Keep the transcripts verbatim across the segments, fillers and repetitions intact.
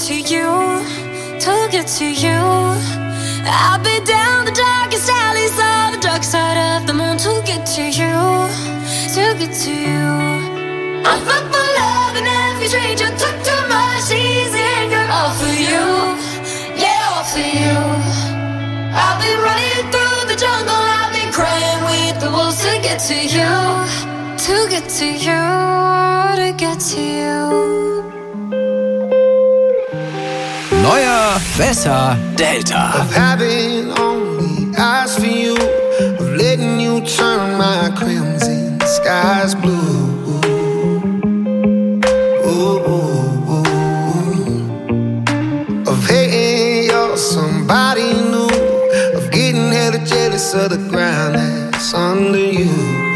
to you, to get to you. I'll be down the darkest alleys on the dark side of the moon to get to you, to get to you. I'm fucked for love and every stranger took too much easy anger. All for you, yeah, all for you. I'll be running through the jungle, I'll be crying with the wolves to get to you, to get to you, to get to you. Neuer, besser, Delta. Of having only eyes for you, of letting you turn my crimson skies blue. Ooh, ooh, ooh. Of hating you're somebody new, of getting hella jealous of the ground that's under you.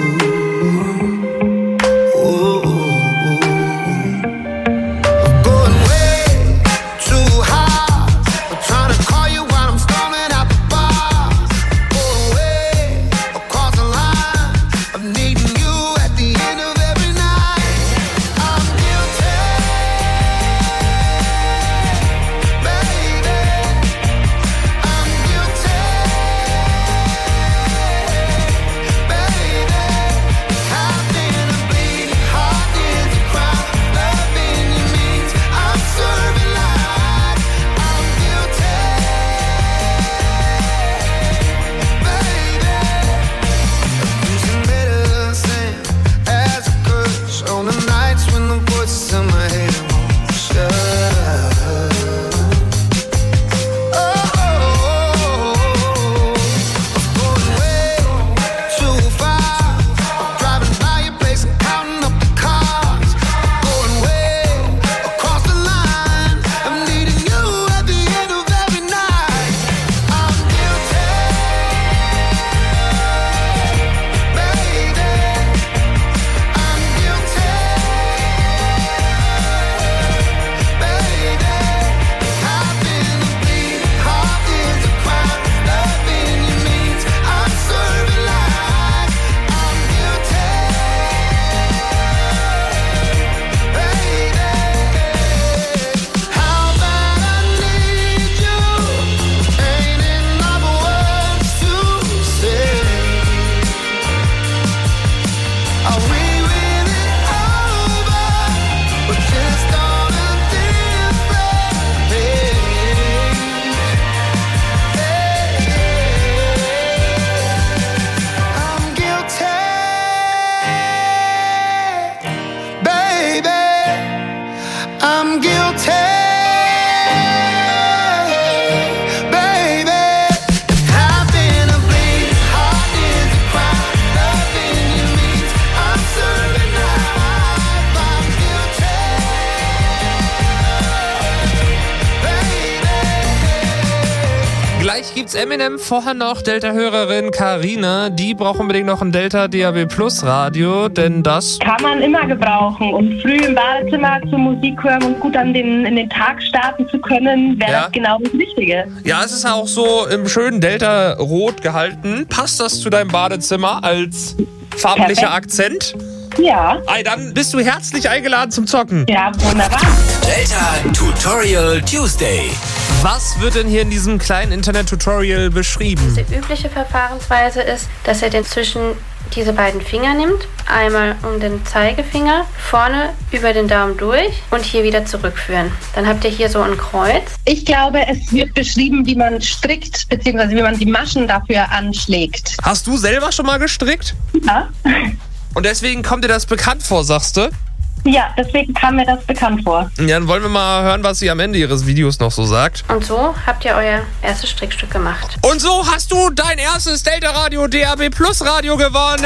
Eminem, vorher noch Delta-Hörerin Carina, die braucht unbedingt noch ein Delta-D A B Plus Radio, denn das kann man immer gebrauchen, um früh im Badezimmer zur Musik hören und gut an den, in den Tag starten zu können, wäre ja. das genau das Richtige. Ja, es ist auch so im schönen Delta-Rot gehalten. Passt das zu deinem Badezimmer als farblicher Perfekt. Akzent? Ja. Ey, dann bist du herzlich eingeladen zum Zocken. Ja, wunderbar. Delta Tutorial Tuesday. Was wird denn hier in diesem kleinen Internet-Tutorial beschrieben? Die übliche Verfahrensweise ist, dass er den zwischen diese beiden Finger nimmt, einmal um den Zeigefinger, vorne über den Daumen durch und hier wieder zurückführen. Dann habt ihr hier so ein Kreuz. Ich glaube, es wird beschrieben, wie man strickt, beziehungsweise wie man die Maschen dafür anschlägt. Hast du selber schon mal gestrickt? Ja. Und deswegen kommt dir das bekannt vor, sagst du? Ja, deswegen kam mir das bekannt vor. Ja, dann wollen wir mal hören, was sie am Ende ihres Videos noch so sagt. Und so habt ihr euer erstes Strickstück gemacht. Und so hast du dein erstes Delta Radio D A B Plus Radio gewonnen.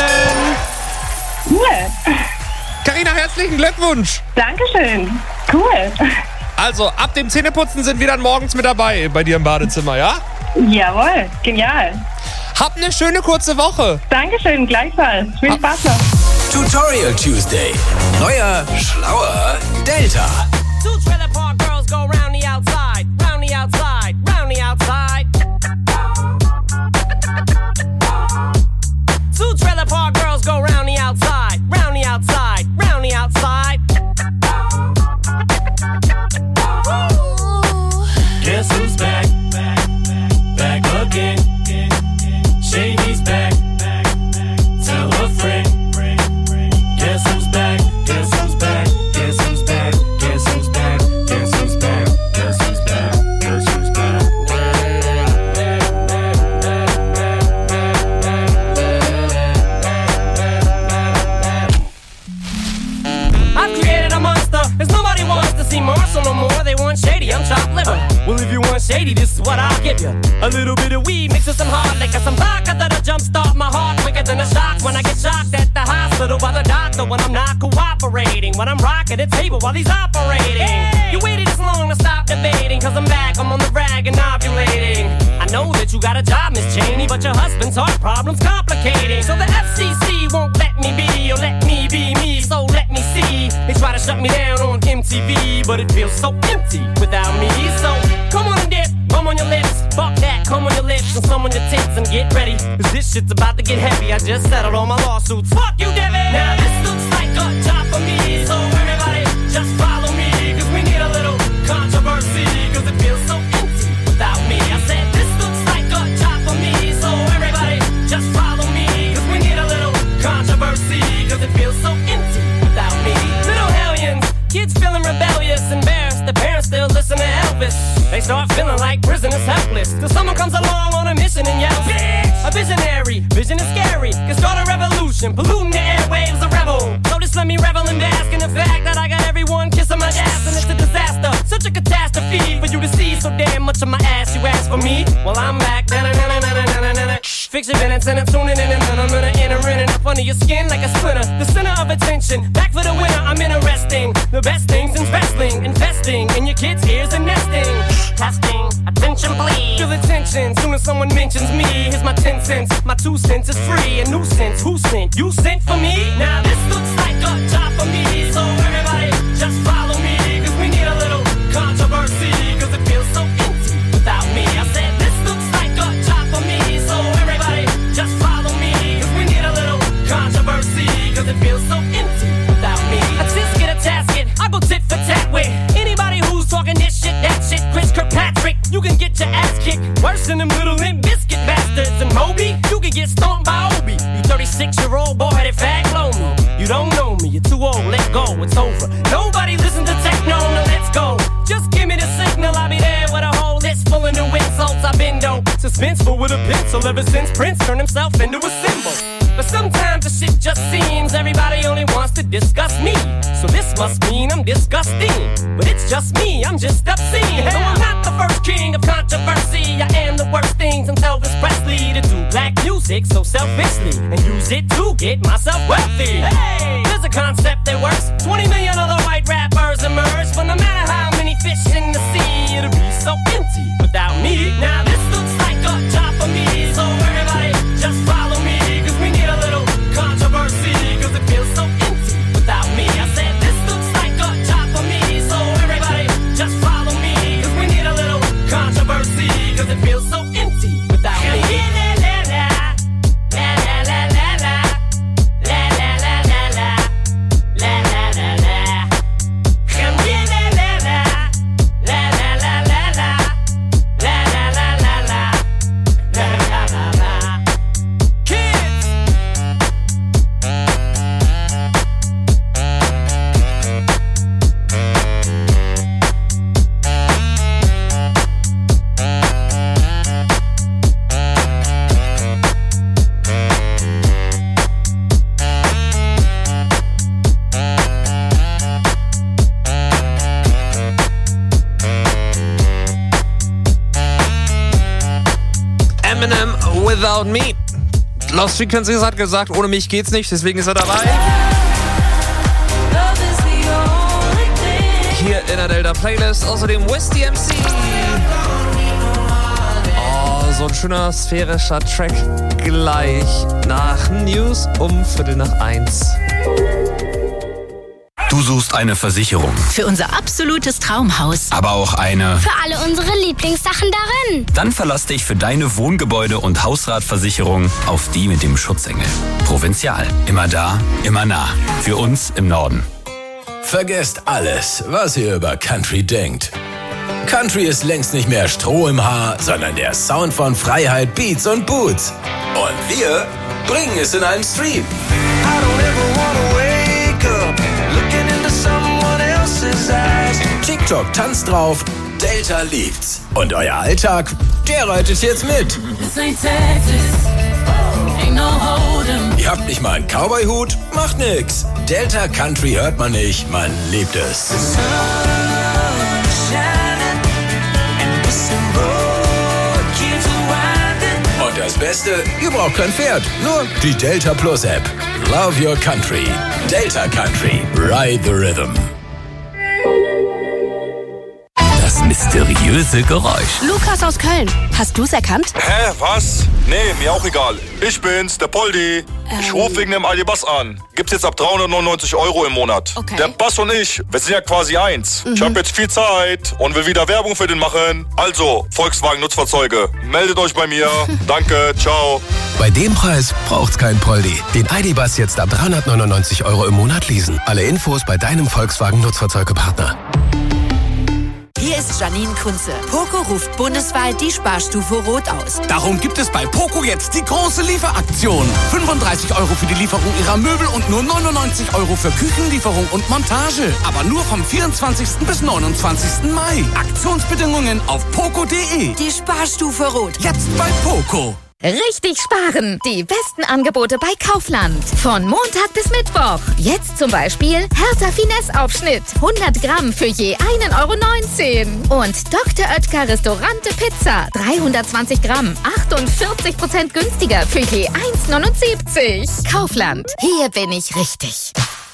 Cool. Carina, herzlichen Glückwunsch. Dankeschön. Cool. Also, ab dem Zähneputzen sind wir dann morgens mit dabei bei dir im Badezimmer, ja? Jawohl, genial. Habt eine schöne kurze Woche. Dankeschön, gleichfalls. Viel Spaß noch. Tutorial Tuesday. Neuer, schlauer Delta. Two trailer park girls go round the outside, round the outside, round the outside. Two trailer park girls go round the outside, round the outside, round the outside. shady, this is what I'll give you. A little bit of weed mixed with some hard liquor, some vodka that'll jumpstart my heart quicker than a shock when I get shocked at the hospital by the doctor when I'm not cooperating. When I'm rocking the table while he's operating. Hey! You waited this long to stop debating, cause I'm back, I'm on the rag and ovulating. I know that you got a job, Miss Cheney, but your husband's heart problem's complicating. So the F C C won't let me be, or let me be me, so let me see. They try to shut me down on M T V, but it feels so empty without me. So come on and dip, bum on your lips, fuck that, come on your lips, and some on your tits, and get ready, cause this shit's about to get heavy. I just settled all my lawsuits, fuck you, Debbie. Now this looks like a job for me, so everybody just follow me, cause we need a little controversy, cause it feels so empty without me. I said this looks like a job for me, so everybody just follow me, cause we need a little controversy, cause it feels so empty without me. Little hellions, kids feeling rebellious, embarrassed, the parents still listen to Elvis. They start feeling like prisoners helpless, till someone comes along on a mission and yells, bitch! A visionary, vision is scary, can start a revolution, polluting the airwaves, a rebel. So just let me revel and bask in the fact that I got everyone kissing my ass, and it's a disaster, such a catastrophe for you to see so damn much of my ass. You ask for me, well I'm back. Fix your minutes and I'm tuning in, and then I'm gonna enter in and up under your skin like a splinter. The center of attention, back for the winner. I'm interesting, the best things in wrestling, investing in your kids' ears and nesting. Testing, attention please. Feel the tension, soon as someone mentions me. Here's my ten cents, my two cents is free. A nuisance, who sent? You sent for me? Now this looks like a job for me, so everybody just follow me, cause we need a little controversy, cause it feels so empty without me. I said this looks like a job for me, so everybody just follow me, cause we need a little controversy, cause it feels so empty without me. A tisket, a tasket, I go tit for tat with anybody who's talking this shit, that shit. Chris Kirkpatrick, you can get your ass kicked worse than them little Limp Biscuit bastards. And Moby, you can get stomped by Obi. You thirty-six-year-old boy that fag blow me. You don't know me, you're too old, let go, it's over. Nobody listen to techno, now let's go. Just give me the signal, I'll be there with a whole list full of new insults. I've been dope, suspenseful with a pencil ever since Prince turned himself into a symbol. But sometimes the shit just seems everybody only wants to discuss me. So this must mean I'm disgusting. But it's just me, I'm just obscene. Though I'm not the first king of controversy, I am the worst things in Elvis Presley to do black music so selfishly and use it to get myself wealthy. Hey, there's a concept that works. twenty million other white rappers emerge, but no matter how many fish in the sea, it'll be so empty without me. Now this looks like a job for me, so everybody just follow me, cause we need a little controversy, cause it feels so empty without me. I said this looks like a job for me, so everybody just follow me, cause we need a little controversy, cause it feels so empty without me. Without Me. Lost Frequencies hat gesagt, ohne mich geht's nicht, deswegen ist er dabei. Hier in der Delta Playlist, außerdem Westy M C. Oh, so ein schöner sphärischer Track gleich nach News um Viertel nach eins. Du suchst eine Versicherung. Für unser absolutes Traumhaus. Aber auch eine... Für alle unsere Lieblingssachen darin. Dann verlass dich für deine Wohngebäude- und Hausratversicherung auf die mit dem Schutzengel. Provinzial. Immer da, immer nah. Für uns im Norden. Vergesst alles, was ihr über Country denkt. Country ist längst nicht mehr Stroh im Haar, sondern der Sound von Freiheit, Beats und Boots. Und wir bringen es in einen Stream. I don't ever wanna wake up looking into someone else's eyes. TikTok tanzt drauf, Delta liebt's. Und euer Alltag, der reitet jetzt mit. Ihr habt nicht mal einen Cowboy-Hut? Macht nix. Delta Country hört man nicht, man liebt es. das Beste, ihr braucht kein Pferd, nur die Delta Plus App. Love your country. Delta Country. Ride the rhythm. Das mysteriöse Geräusch. Lukas aus Köln. Hast du's erkannt? Hä, was? Nee, mir auch egal. Ich bin's, der Poldi. Ähm. Ich rufe wegen dem Aldi Bass an. Gibt's jetzt ab dreihundertneunundneunzig Euro im Monat. Okay. Der Bass und ich, wir sind ja quasi eins. Mhm. Ich habe jetzt viel Zeit und will wieder Werbung für den machen. Also, Volkswagen Nutzfahrzeuge, meldet euch bei mir. Danke, ciao. Bei dem Preis braucht's kein Poldi. Den Aldi Bass jetzt ab dreihundertneunundneunzig Euro im Monat leasen. Alle Infos bei deinem Volkswagen Nutzfahrzeugepartner. Hier ist Janine Kunze. Poco ruft bundesweit die Sparstufe Rot aus. Darum gibt es bei Poco jetzt die große Lieferaktion. fünfunddreißig Euro für die Lieferung Ihrer Möbel und nur neunundneunzig Euro für Küchenlieferung und Montage. Aber nur vom vierundzwanzigsten bis neunundzwanzigsten Mai. Aktionsbedingungen auf poco punkt de. Die Sparstufe Rot. Jetzt bei Poco. Richtig sparen! Die besten Angebote bei Kaufland. Von Montag bis Mittwoch. Jetzt zum Beispiel Hertha Finesse-Aufschnitt. hundert Gramm für je ein Euro neunzehn. Und Doktor Oetker Restaurante Pizza. dreihundertzwanzig Gramm. achtundvierzig Prozent günstiger für je eins neunundsiebzig. Kaufland. Hier bin ich richtig.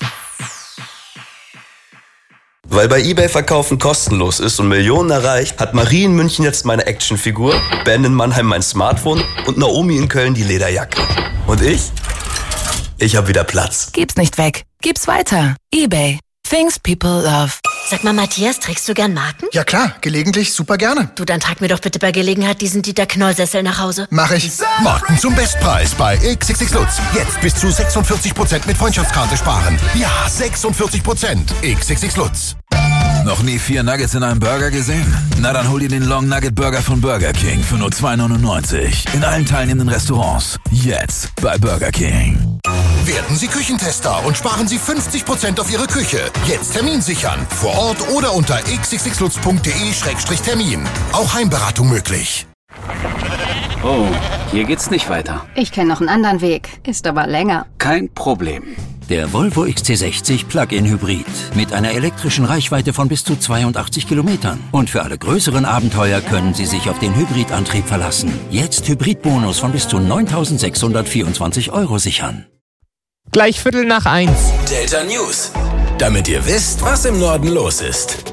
Weil bei eBay Verkaufen kostenlos ist und Millionen erreicht, hat Marie in München jetzt meine Actionfigur, Ben in Mannheim mein Smartphone und Naomi in Köln die Lederjacke. Und ich? Ich hab wieder Platz. Gib's nicht weg. Gib's weiter. eBay. Things people love. Sag mal, Matthias, trägst du gern Marken? Ja klar, gelegentlich super gerne. Du, dann trag mir doch bitte bei Gelegenheit diesen Dieter Knoll-Sessel nach Hause. Mach ich. Marken zum Bestpreis bei X X X Lutz. Jetzt bis zu sechsundvierzig Prozent mit Freundschaftskarte sparen. Ja, sechsundvierzig Prozent. X X X Lutz. Noch nie vier Nuggets in einem Burger gesehen? Na dann hol dir den Long Nugget Burger von Burger King für nur zwei neunundneunzig. In allen teilnehmenden Restaurants. Jetzt bei Burger King. Werden Sie Küchentester und sparen Sie fünfzig Prozent auf Ihre Küche. Jetzt Termin sichern. Vor Ort oder unter x x x lutz punkt de Schrägstrich Termin. Auch Heimberatung möglich. Oh, hier geht's nicht weiter. Ich kenne noch einen anderen Weg, ist aber länger. Kein Problem. Der Volvo X C sechzig Plug-in Hybrid mit einer elektrischen Reichweite von bis zu zweiundachtzig Kilometern. Und für alle größeren Abenteuer können Sie sich auf den Hybridantrieb verlassen. Jetzt Hybridbonus von bis zu neuntausendsechshundertvierundzwanzig Euro sichern. Gleich Viertel nach eins. Delta News. Damit ihr wisst, was im Norden los ist.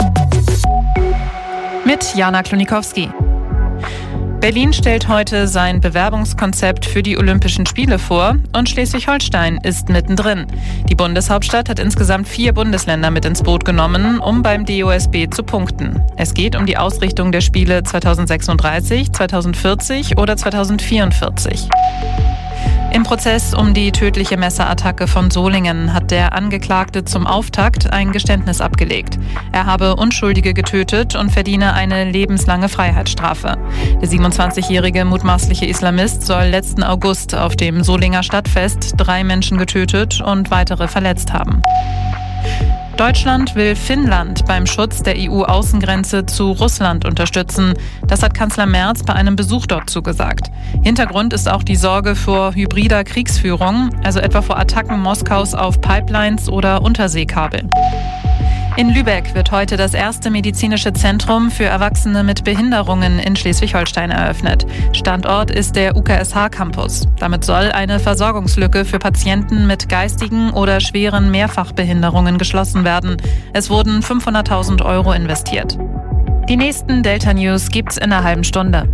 Mit Jana Klonikowski. Berlin stellt heute sein Bewerbungskonzept für die Olympischen Spiele vor und Schleswig-Holstein ist mittendrin. Die Bundeshauptstadt hat insgesamt vier Bundesländer mit ins Boot genommen, um beim D O S B zu punkten. Es geht um die Ausrichtung der Spiele zweitausendsechsunddreißig, zweitausendvierzig oder zweitausendvierundvierzig. Im Prozess um die tödliche Messerattacke von Solingen hat der Angeklagte zum Auftakt ein Geständnis abgelegt. Er habe Unschuldige getötet und verdiene eine lebenslange Freiheitsstrafe. Der siebenundzwanzigjährige mutmaßliche Islamist soll letzten August auf dem Solinger Stadtfest drei Menschen getötet und weitere verletzt haben. Deutschland will Finnland beim Schutz der E U-Außengrenze zu Russland unterstützen. Das hat Kanzler Merz bei einem Besuch dort zugesagt. Hintergrund ist auch die Sorge vor hybrider Kriegsführung, also etwa vor Attacken Moskaus auf Pipelines oder Unterseekabel. In Lübeck wird heute das erste medizinische Zentrum für Erwachsene mit Behinderungen in Schleswig-Holstein eröffnet. Standort ist der U K S H-Campus. Damit soll eine Versorgungslücke für Patienten mit geistigen oder schweren Mehrfachbehinderungen geschlossen werden. Es wurden fünfhunderttausend Euro investiert. Die nächsten Delta News gibt's in einer halben Stunde.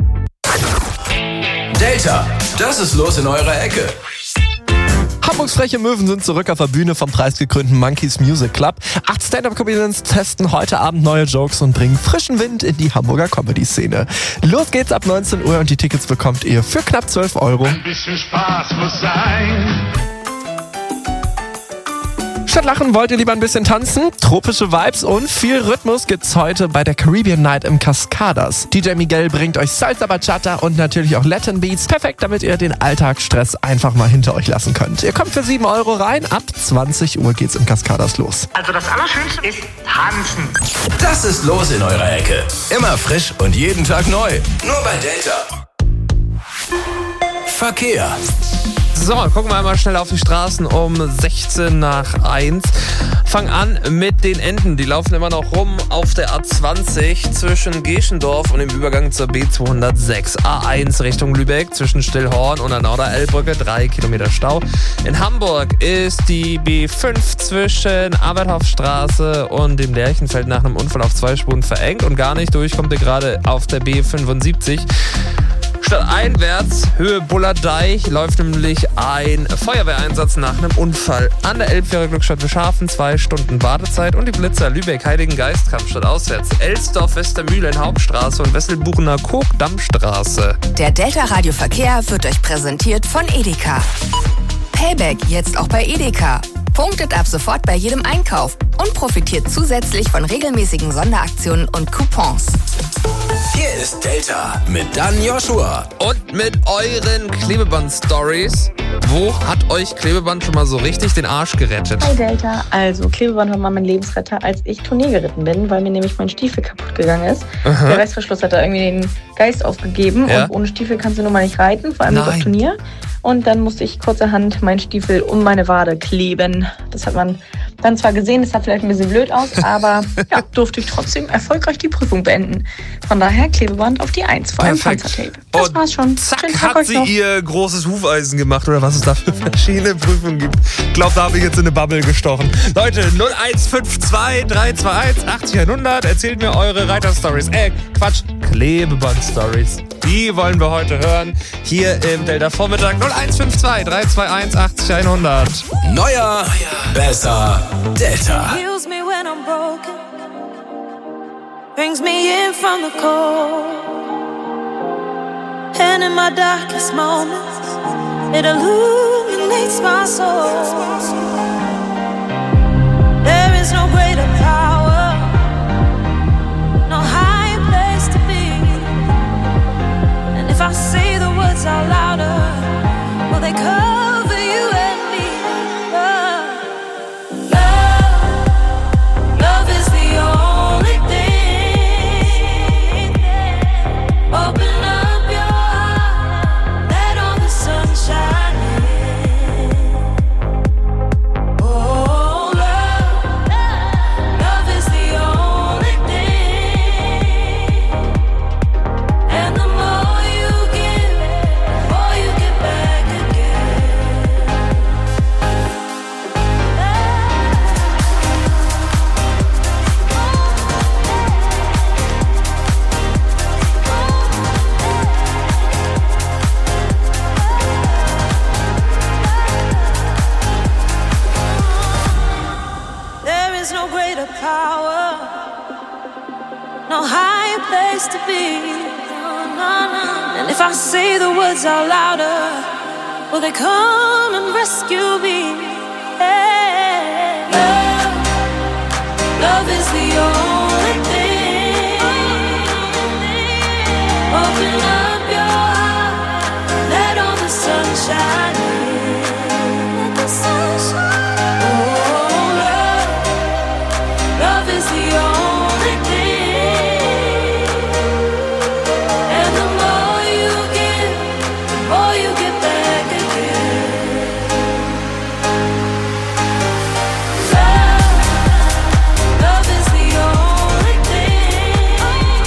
Delta, das ist los in eurer Ecke. Hamburgs freche Möwen sind zurück auf der Bühne vom preisgekrönten Monkeys Music Club. Acht Stand-Up-Comedians testen heute Abend neue Jokes und bringen frischen Wind in die Hamburger Comedy-Szene. Los geht's ab neunzehn Uhr und die Tickets bekommt ihr für knapp zwölf Euro. Ein bisschen Spaß muss sein. Statt Lachen wollt ihr lieber ein bisschen tanzen? Tropische Vibes und viel Rhythmus gibt's heute bei der Caribbean Night im Cascadas. D J Miguel bringt euch Salsa Bachata und natürlich auch Latin Beats. Perfekt, damit ihr den Alltagsstress einfach mal hinter euch lassen könnt. Ihr kommt für sieben Euro rein. Ab zwanzig Uhr geht's im Cascadas los. Also das Allerschönste ist tanzen. Das ist los in eurer Ecke. Immer frisch und jeden Tag neu. Nur bei Delta. Verkehr. So, gucken wir einmal schnell auf die Straßen um sechzehn nach eins. Fang an mit den Enten. Die laufen immer noch rum auf der A zwanzig zwischen Geschendorf und dem Übergang zur B zweihundertsechs. A eins Richtung Lübeck zwischen Stillhorn und der Norderelbbrücke. Drei Kilometer Stau. In Hamburg ist die B fünf zwischen Aberthofstraße und dem Lerchenfeld nach einem Unfall auf zwei Spuren verengt. Und gar nicht durch kommt ihr gerade auf der B fünfundsiebzig. Stadteinwärts, Höhe Bullerdeich, läuft nämlich ein Feuerwehreinsatz nach einem Unfall. An der Elbfähre Glückstadt Wischhafen, zwei Stunden Wartezeit und die Blitzer Lübeck, Heiligengeist, Kampfstadt auswärts. Elsdorf, Westermühlen, Hauptstraße und Wesselbuchener Kog, Dammstraße. Der Delta Radio Verkehr wird euch präsentiert von Edeka. Payback jetzt auch bei Edeka. Punktet ab sofort bei jedem Einkauf und profitiert zusätzlich von regelmäßigen Sonderaktionen und Coupons. Hier ist Delta mit Dan Joshua. Und mit euren Klebeband-Stories. Wo hat euch Klebeband schon mal so richtig den Arsch gerettet? Hi Delta, also Klebeband war mal mein Lebensretter, als ich Tournee geritten bin, weil mir nämlich mein Stiefel kaputt gegangen ist. Aha. Der Reißverschluss hat da irgendwie den Geist aufgegeben ja. Und ohne Stiefel kannst du nun mal nicht reiten, vor allem nicht auf Turnier. Und dann musste ich kurzerhand meinen Stiefel um meine Wade kleben. Das hat man dann zwar gesehen, das sah vielleicht ein bisschen blöd aus, aber ja, durfte ich trotzdem erfolgreich die Prüfung beenden. Von daher Klebeband auf die eins, vor allem Panzertape. Das und war's schon. Zack, hat sie noch ihr großes Hufeisen gemacht oder was es da für verschiedene Prüfungen gibt. Ich glaube, da habe ich jetzt in eine Bubble gestochen. Leute, null eins fünf zwei drei zwei eins achtzig hundert, erzählt mir eure Reiter-Stories. Äh, Quatsch, Klebeband-Stories. Die wollen wir heute hören, hier im Delta Vormittag. null eins fünf zwei drei zwei eins achtzig hundert. Neuer, besser, Delta. Heals me when I'm broken, brings me in from the cold, and in my darkest moments, it illuminates my soul. There is no greater power, no higher place to be, and if I say the words out louder, will they cover you and me? Love, love, love is the only thing. Open up your heart, let all the sun shine in. Oh, love, love is the only thing. And the more you give, the more you get back again. There is no greater power, no higher place to be. And if I say the words out louder, will they come and rescue me? Hey. Love, love is the only thing. Open up your heart, let all the sun shine in. Let the sun shine. Oh, love, love is the only thing. And the more you give, the more you get back again. Love, love is the only thing.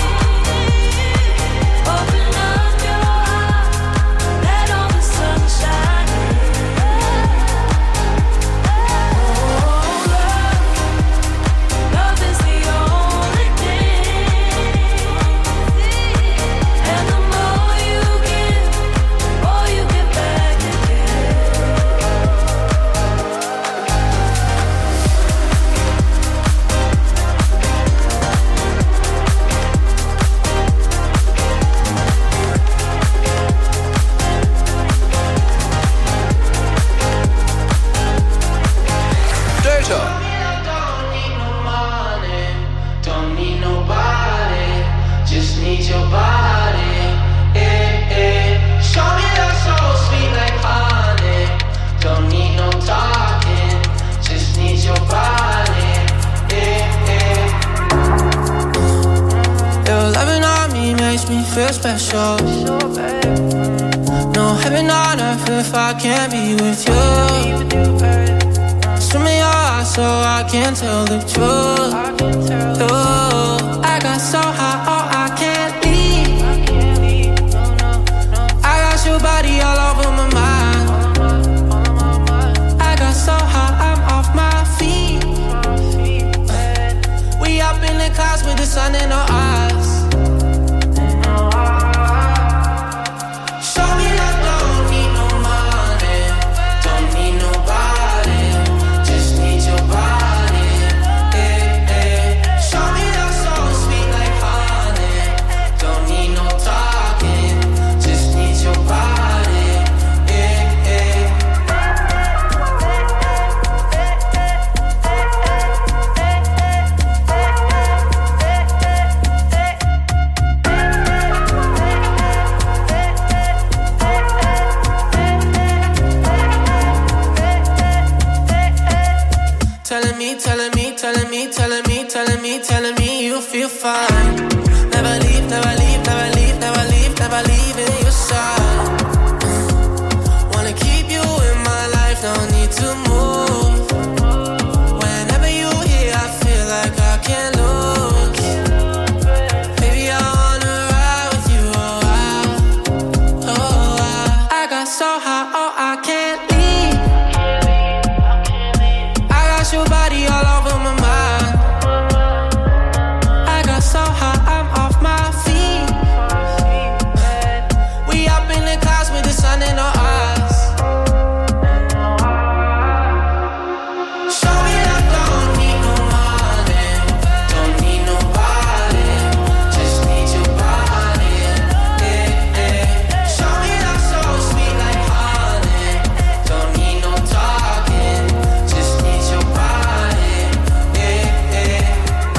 Open up your heart, let all the sun shine in. Oh, love, love is the only thing. And the more you give, the more you get back again. Delta. Don't need nobody, just need your body. Eh, eh. Show me love so sweet like honey. Don't need no talking, just need your body. Eh, eh. Your loving on me makes me feel special. No heaven on on earth if I can't be with you? Swim in your eyes so I can tell the truth. Ooh, I got so high, oh, I can't leave. I got your body all over my mind. I got so high, I'm off my feet. We up in the clouds with the sun in our eyes. Show me love, don't need no money, don't need nobody, just need your body. Eh, eh. Show me love so sweet like honey, don't need no talking, just need your body. Eh, eh. Telling me, telling me, telling me, telling me, telling me, telling me you feel fine. Never leave, never leave, never leave, never leave, never leave in your side. Wanna keep you in my life, don't need to move. Whenever you here, I feel like I can't lose. Baby, I wanna ride with you, oh, I, oh, I. I got so high, oh, I can't leave. I got your body all over my mind. I got so high, I'm off my feet. We up in the clouds with the sun in our eyes. Show me love, don't need no money, don't need nobody, just need your body. Eh, eh. Show me love so sweet like honey, don't need no talking, just need your body. Eh, eh.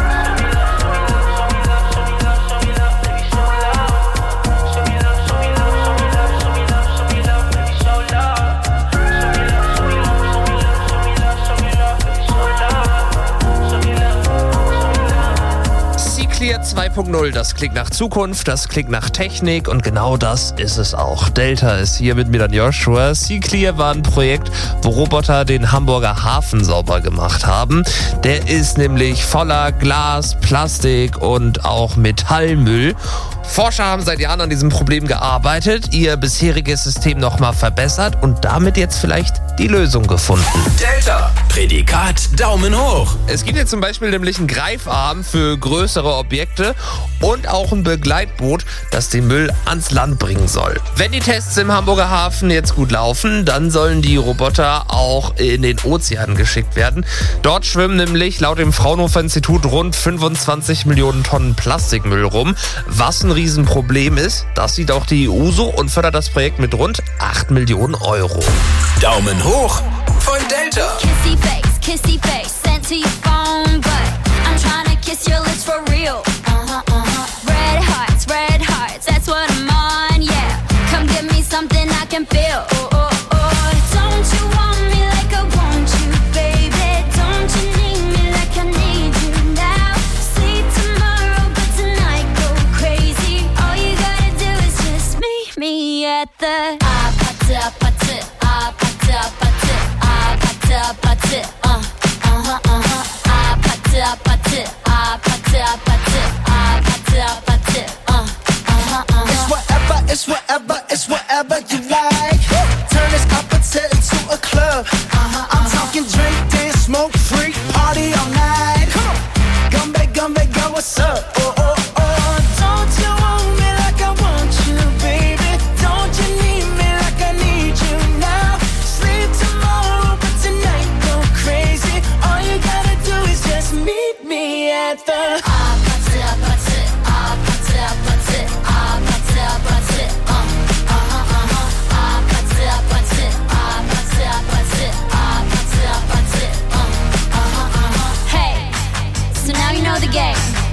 C-Clear zwei Punkt null, das klingt nach Zukunft, das klingt nach Technik und genau das ist es auch. Delta ist hier mit mir dann Joshua. C-Clear war ein Projekt, wo Roboter den Hamburger Hafen sauber gemacht haben. Der ist nämlich voller Glas, Plastik und auch Metallmüll. Forscher haben seit Jahren an diesem Problem gearbeitet, ihr bisheriges System nochmal verbessert und damit jetzt vielleicht die Lösung gefunden. Delta, Prädikat Daumen hoch. Es gibt jetzt zum Beispiel nämlich einen Greifarm für größere Objekte und auch ein Begleitboot, das den Müll ans Land bringen soll. Wenn die Tests im Hamburger Hafen jetzt gut laufen, dann sollen die Roboter auch in den Ozean geschickt werden. Dort schwimmen nämlich laut dem Fraunhofer Institut rund fünfundzwanzig Millionen Tonnen Plastikmüll rum, was ein Riesenproblem ist. Das sieht auch die E U so und fördert das Projekt mit rund acht Millionen Euro. Daumen hoch von Delta. Kissy face, kissy face, sent to your phone, but I'm trying to kiss your lips for real. Uh-huh, uh-huh. Red hearts, red hearts, that's what I'm on, yeah. Come give me something I can feel. Oh, oh, oh. Don't you want me like I want you, baby? Don't you need me like I need you now? Sleep tomorrow, but tonight go crazy. All you gotta do is just meet me at the ah, pata, pata, ah, pata, pata, ah, pata, pata, uh, uh-huh, uh-huh, ah, pata, pata, ah, pata, pata, ah, pata, pata, uh, uh-huh, uh-huh. It's whatever, it's whatever, it's whatever you like. Turn this appetite into a club. Uh-huh, I'm talking drink, dance, smoke, freak, party all night. Come on, Gumbe, Gumbe, go, what's up? Oh, oh, oh. Don't you want me like I want you, baby? Don't you need me like I need you now? Sleep tomorrow, but tonight go crazy. All you gotta do is just meet me at the ah, pata, pata, ah, pata, pata, ah, pata, pata, uh, uh-huh, uh-huh, ah, pata, pata, ah, pata, pata, ah, pata, pata, uh, uh-huh, uh-huh. Hey, so now you know the game.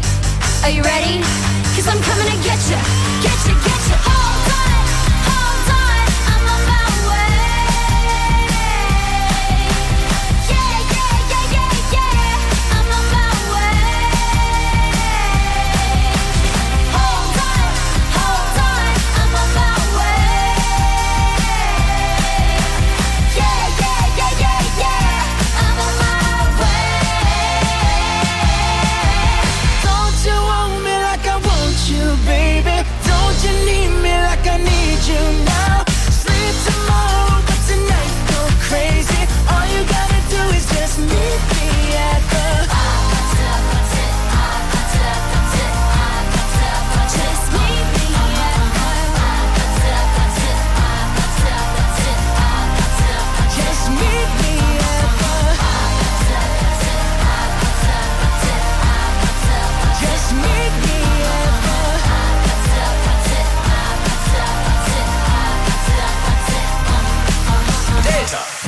Are you ready? Cause I'm coming to get you, get you, get you. Hold on, hold on, I'm on my way. Yeah, yeah, yeah, yeah, yeah, I'm on my way. Hold on, hold on, I'm on my way.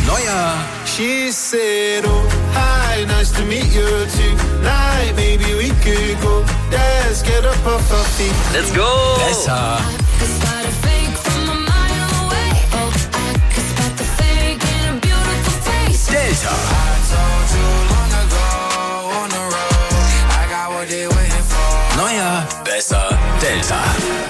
Neuer She said, oh, hi, nice to meet you tonight. Maybe we could go dance, get up off our feet. Let's go! Besser. Delta. Neuer, besser, Delta.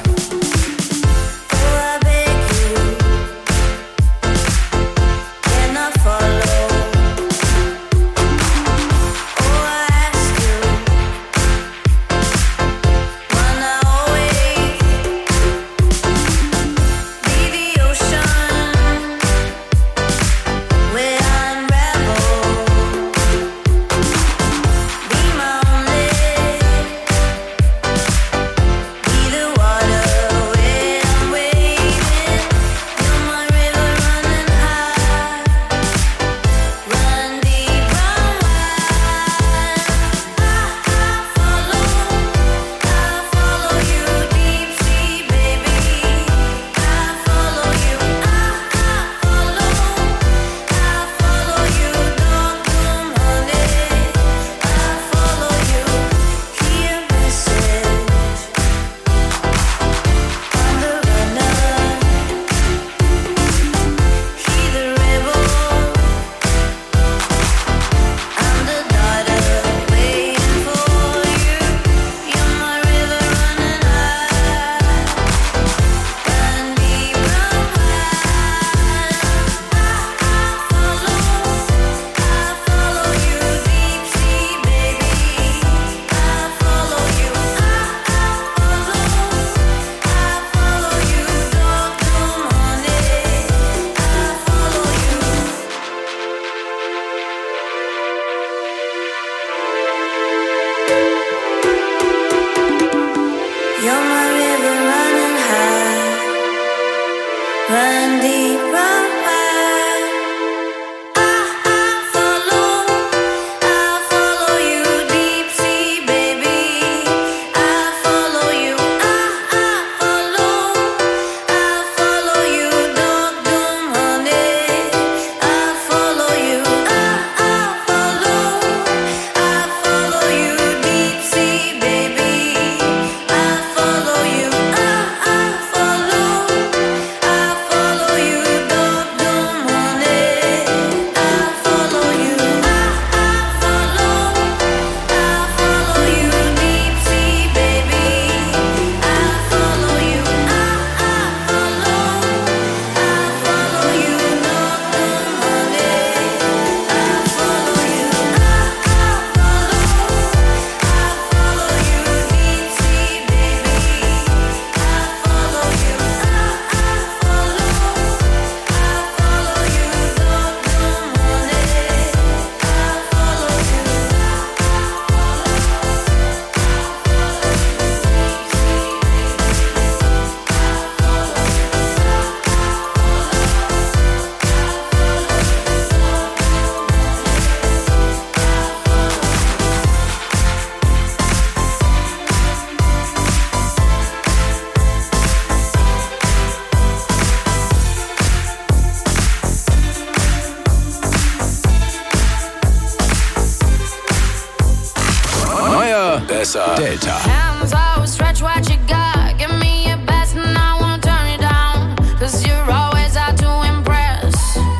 Besser, Delta. Hands out, stretch what you got. Give me your best and I won't turn it down. Cause you're always out to impress.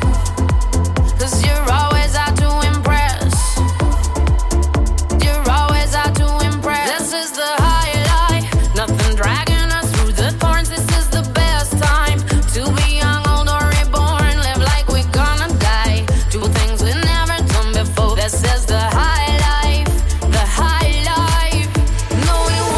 Cause you're always out to impress. You're always out to impress. This is the highlight. Nothing dragging us through the thorns. This is the best time to be young, old or reborn. Live like we're gonna die. Do things we've never done before. This is the high life. The high life. No, we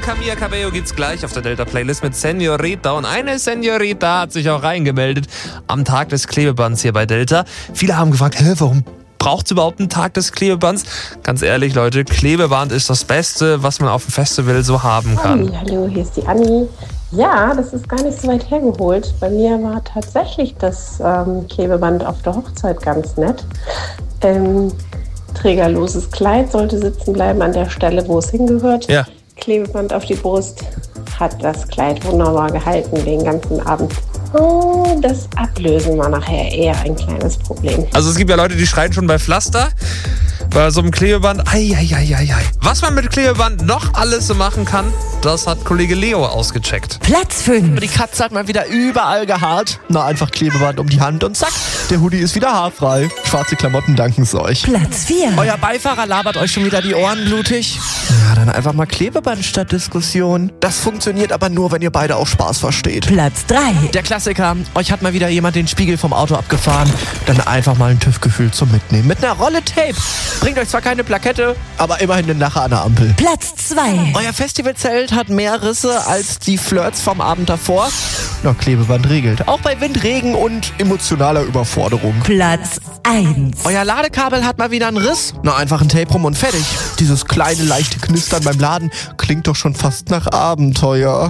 Camila Cabello gibt's gleich auf der Delta-Playlist mit Senorita. Und eine Senorita hat sich auch reingemeldet am Tag des Klebebands hier bei Delta. Viele haben gefragt, hä, warum braucht es überhaupt einen Tag des Klebebands? Ganz ehrlich, Leute, Klebeband ist das Beste, was man auf dem Festival so haben kann. Hi, hallo, hier ist die Anni. Ja, das ist gar nicht so weit hergeholt. Bei mir war tatsächlich das ähm, Klebeband auf der Hochzeit ganz nett. Ähm, trägerloses Kleid sollte sitzen bleiben an der Stelle, wo es hingehört. Ja. Klebeband auf die Brust hat das Kleid wunderbar gehalten den ganzen Abend. Oh, das Ablösen war nachher eher ein kleines Problem. Also es gibt ja Leute, die schreien schon bei Pflaster. Bei so einem Klebeband, ai, ai, ai, ai, ai. Was man mit Klebeband noch alles so machen kann, das hat Kollege Leo ausgecheckt. Platz fünf. Die Katze hat mal wieder überall gehaart. Na, einfach Klebeband um die Hand und zack, der Hoodie ist wieder haarfrei. Schwarze Klamotten danken es euch. Platz vier. Euer Beifahrer labert euch schon wieder die Ohren blutig. Ja, dann einfach mal Klebeband statt Diskussion. Das funktioniert aber nur, wenn ihr beide auch Spaß versteht. Platz drei. Der Klassiker. Euch hat mal wieder jemand den Spiegel vom Auto abgefahren. Dann einfach mal ein TÜV-Gefühl zum Mitnehmen. Mit einer Rolle Tape. Bringt euch zwar keine Plakette, aber immerhin eine Lache an der Ampel. Platz zwei. Euer Festivalzelt hat mehr Risse als die Flirts vom Abend davor. Na, Klebeband regelt. Auch bei Wind, Regen und emotionaler Überforderung. Platz eins. Euer Ladekabel hat mal wieder einen Riss. Na, einfach ein Tape rum und fertig. Dieses kleine, leichte Knistern beim Laden klingt doch schon fast nach Abenteuer.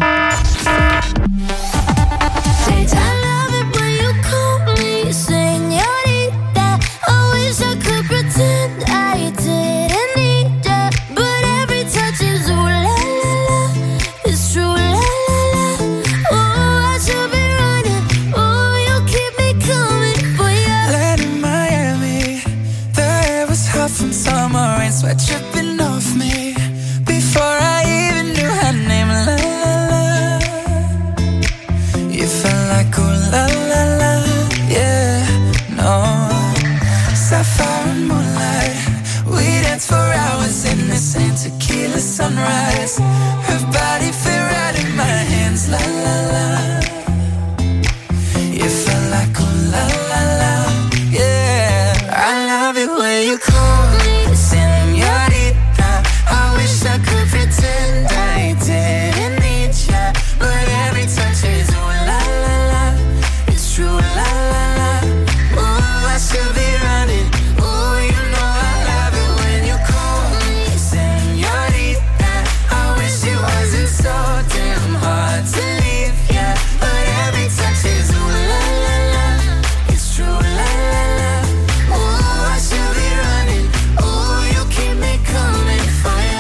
Sweat dripping off me before I even knew her name. La la la, you felt like oh la la la, yeah, no. Sapphire and moonlight, we danced for hours in the same tequila sunrise. Her body fit right in my hands. La la la, you felt like oh la la la, yeah. I love it when you call me. I could pretend I didn't need ya, but every touch is ooh la la la, it's true la la la. Ooh, I should be running. Ooh, you know I love it when you call me señorita. I wish it wasn't so damn hard to leave ya, but every touch is ooh la la la, it's true la la la. Ooh, I should be running. Ooh, you keep me coming for ya.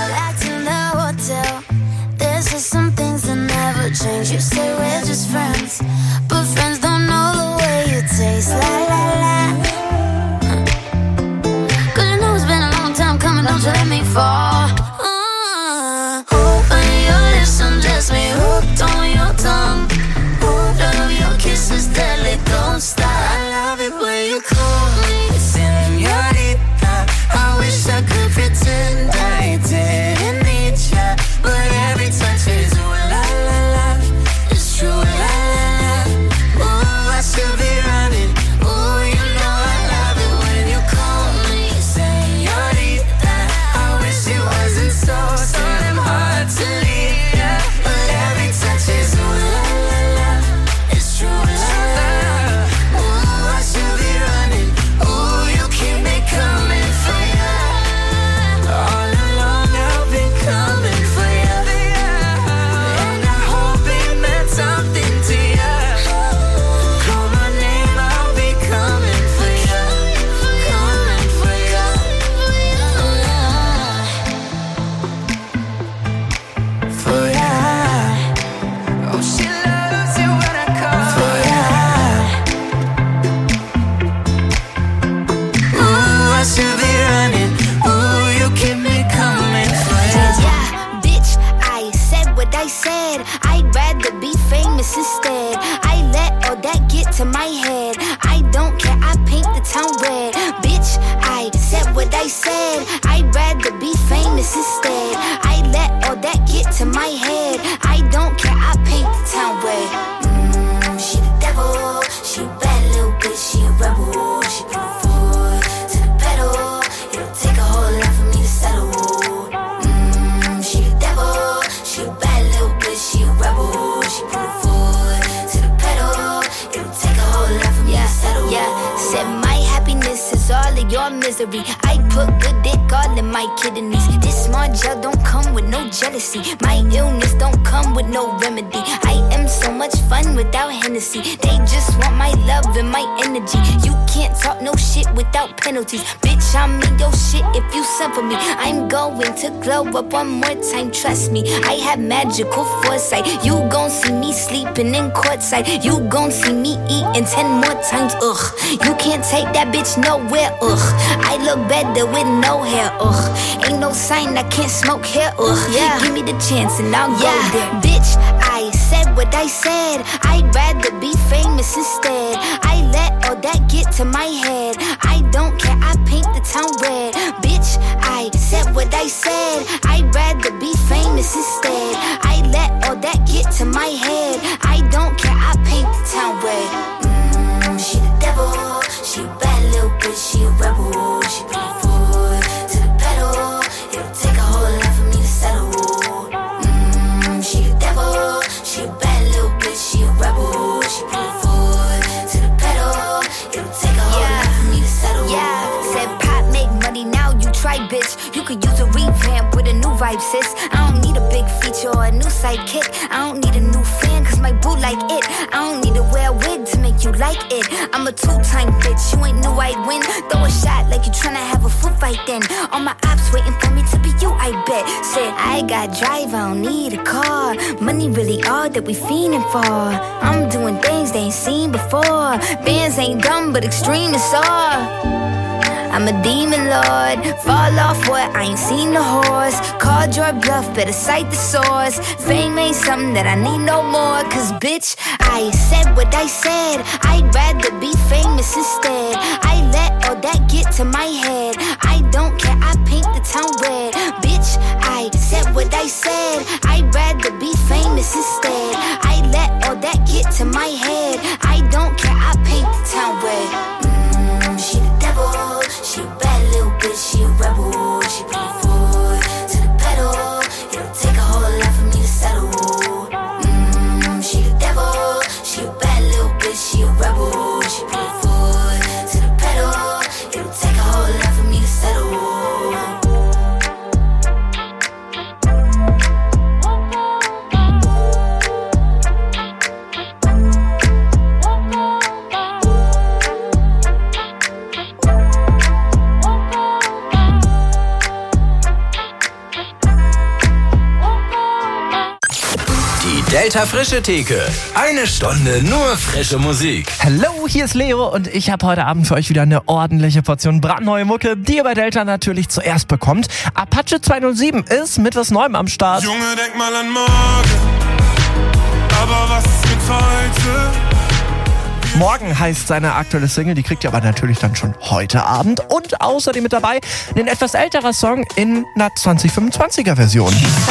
There's just some things that never change. You say we're just friends, but friends don't know the way you taste. La la la. Cause you know it's been a long time coming, don't you let me fall. uh, Open your lips and just me hooked on your tongue. Ooh, love your kisses deadly, don't stop. I love it when you call me señorita. I wish I could pretend I didn't need ya, but every touch is ooh la la la, it's true la la la. Ooh, I should be running. Ooh, you know I love it when you call me señorita. I wish it wasn't so so damn hard to leave ya, but every touch is ooh la la la, it's true la la la. Ooh, I should be running. Ooh, you keep me coming for ya. All along I've been coming for ya, and I hope it meant something to ya. Call my name, I'll be coming for ya, coming for ya, for ya. Oh, she loves it when I call for ya. Ooh, I should be running. Ooh, you keep me coming for ya. Yeah, bitch, I said what I said. I'd rather be famous instead. I let all that get to my head. I don't care, I paint the town red. Bitch, I said what I said. I'd rather be famous instead. I let all that get to my head. I don't care, I paint the town red. Mm, she the devil, she a bad little bitch, she a rebel. She put her foot to the pedal. It'll take a whole lot for me to settle. Mm, she the devil, she a bad all misery. I put good dick all in my kidneys. This smart gel don't come with no jealousy. My illness don't come with no remedy. I am so much fun without Hennessy. They just want my love and my energy. You can't talk no shit without penalties. Bitch, I'm in your shit if you send for me. I'm going to glow up one more time, trust me. I have magical foresight. You gon' see me sleeping in courtside. You gon' see me eating ten more times, ugh. You can't take that bitch nowhere, ugh. I look better with no hair, ugh. Ain't no sign I can't smoke here, ugh. Yeah. Give me the chance and I'll yeah. go there. Bitch, I said what I said. I'd rather be famous instead. I let all that get to my head. I don't care, I paint the town red. Bitch, I said what I said. I'd rather be famous instead. I let all that get to my head. I don't care, I paint the town red. Mm, she the devil, she a bad little bitch, she a rebel. She put her foot to the pedal. It'll take a whole lot for me to settle. Mm, she the devil, she a bad little bitch, she a rebel. She put her foot to the pedal. It'll take a whole yeah. lot for me to settle. Yeah, said pop make money, now you try, bitch. You could use a revamp with a new vibe, sis. I don't need a big feature or a new sidekick. I don't need a new fan, cause my boo like it. I don't need to wear a wig to make you like it. I'm a two-time bitch, you ain't knew I'd win. Throw a shot like you tryna have a foot fight then. All my ops waiting for me to be you, I bet. Said, I got drive, I don't need a car. Money really all that we fiending for. I'm doing things they ain't seen before. Bands ain't dumb, but extreme is all. I'm a demon lord, fall off what, I ain't seen the horse. Called your bluff, better cite the source. Fame ain't something that I need no more. Cause bitch, I said what I said. I'd rather be famous instead. I let all that get to my head. I don't care, I paint the town red. Bitch, I said what I said. I'd rather be famous instead. I let all that get to my head. I don't care, I paint the town red. Mm, she the devil, she a bad little bitch, she a rebel. She put her foot to the pedal. It'll take a whole lot for me to settle. Mm, she the devil, she a bad little bitch, she a rebel. She put her foot to the pedal. It'll take a whole lot for me to settle. Delta Frische Theke. Eine Stunde nur frische Musik. Hallo, hier ist Leo und ich habe heute Abend für euch wieder eine ordentliche Portion brandneue Mucke, die ihr bei Delta natürlich zuerst bekommt. Apache zweihundertsieben ist mit was Neuem am Start. Junge, denk mal an morgen, aber was ist mit heute? Morgen heißt seine aktuelle Single, die kriegt ihr aber natürlich dann schon heute Abend. Und außerdem mit dabei ein etwas älterer Song in einer zwanzig fünfundzwanziger Version.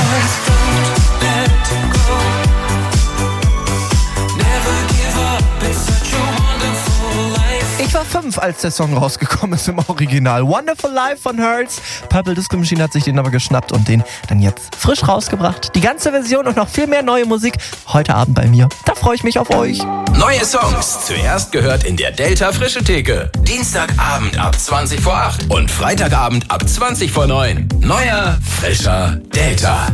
Ich war fünf, als der Song rausgekommen ist im Original. Wonderful Life von Hurts. Purple Disco Machine hat sich den aber geschnappt und den dann jetzt frisch rausgebracht. Die ganze Version und noch viel mehr neue Musik heute Abend bei mir. Da freue ich mich auf euch. Neue Songs, zuerst gehört in der Delta Frische Theke. Dienstagabend ab zwanzig vor acht und Freitagabend ab zwanzig vor neun. Neuer, frischer Delta.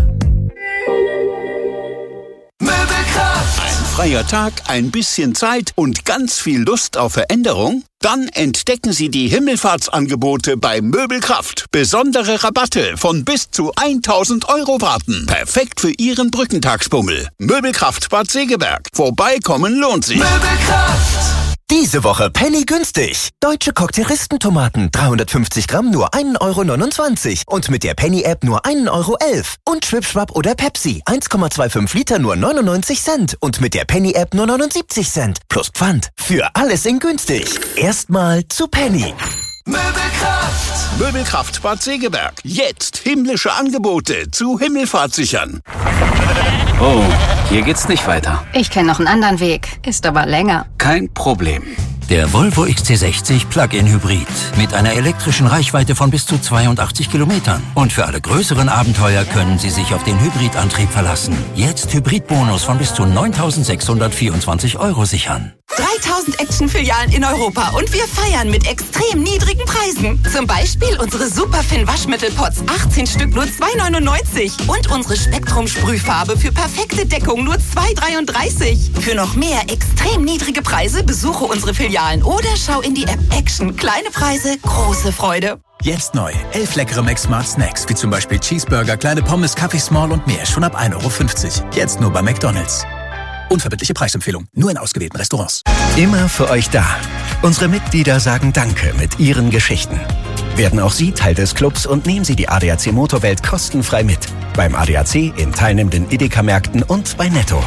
Ein freier Tag, ein bisschen Zeit und ganz viel Lust auf Veränderung? Dann entdecken Sie die Himmelfahrtsangebote bei Möbelkraft. Besondere Rabatte von bis zu tausend Euro warten. Perfekt für Ihren Brückentagsbummel. Möbelkraft Bad Segeberg. Vorbeikommen lohnt sich. Möbelkraft! Diese Woche Penny günstig. Deutsche Cocktailistentomaten dreihundertfünfzig Gramm nur ein Euro neunundzwanzig und mit der Penny-App nur ein Euro elf. Und Schwipschwapp oder Pepsi eins Komma fünfundzwanzig Liter nur neunundneunzig Cent und mit der Penny-App nur neunundsiebzig Cent. Plus Pfand. Für alles in günstig. Erstmal zu Penny. Möbelkraft! Möbelkraft Bad Segeberg. Jetzt himmlische Angebote zu Himmelfahrt sichern. Oh, hier geht's nicht weiter. Ich kenne noch einen anderen Weg, ist aber länger. Kein Problem. Der Volvo X C sechzig Plug-in Hybrid mit einer elektrischen Reichweite von bis zu zweiundachtzig Kilometern. Und für alle größeren Abenteuer können Sie sich auf den Hybridantrieb verlassen. Jetzt Hybridbonus von bis zu neuntausendsechshundertvierundzwanzig Euro sichern. dreitausend Action-Filialen in Europa und wir feiern mit extrem niedrigen Preisen. Zum Beispiel unsere Superfin Waschmittelpots, achtzehn Stück nur zwei neunundneunzig. Und unsere Spektrum-Sprühfarbe für perfekte Deckung nur zwei dreiunddreißig. Für noch mehr extrem niedrige Preise besuche unsere Filialen oder schau in die App Action. Kleine Preise, große Freude. Jetzt neu. Elf leckere Mac Smart Snacks, wie zum Beispiel Cheeseburger, kleine Pommes, Kaffee Small und mehr. Schon ab ein Euro fünfzig. Jetzt nur bei McDonald's. Unverbindliche Preisempfehlung. Nur in ausgewählten Restaurants. Immer für euch da. Unsere Mitglieder sagen Danke mit ihren Geschichten. Werden auch Sie Teil des Clubs und nehmen Sie die A D A C Motorwelt kostenfrei mit. Beim A D A C, in teilnehmenden Edeka-Märkten und bei Netto.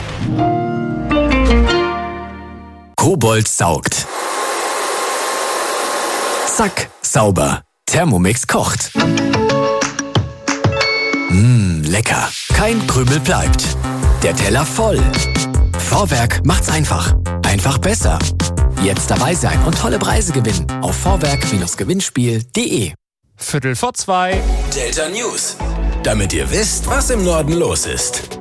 Kobold saugt. Zack, sauber. Thermomix kocht. Mmm, lecker. Kein Krümel bleibt. Der Teller voll. Vorwerk macht's einfach. Einfach besser. Jetzt dabei sein und tolle Preise gewinnen auf vorwerk Gewinnspiel punkt de. Viertel vor zwei. Delta News. Damit ihr wisst, was im Norden los ist.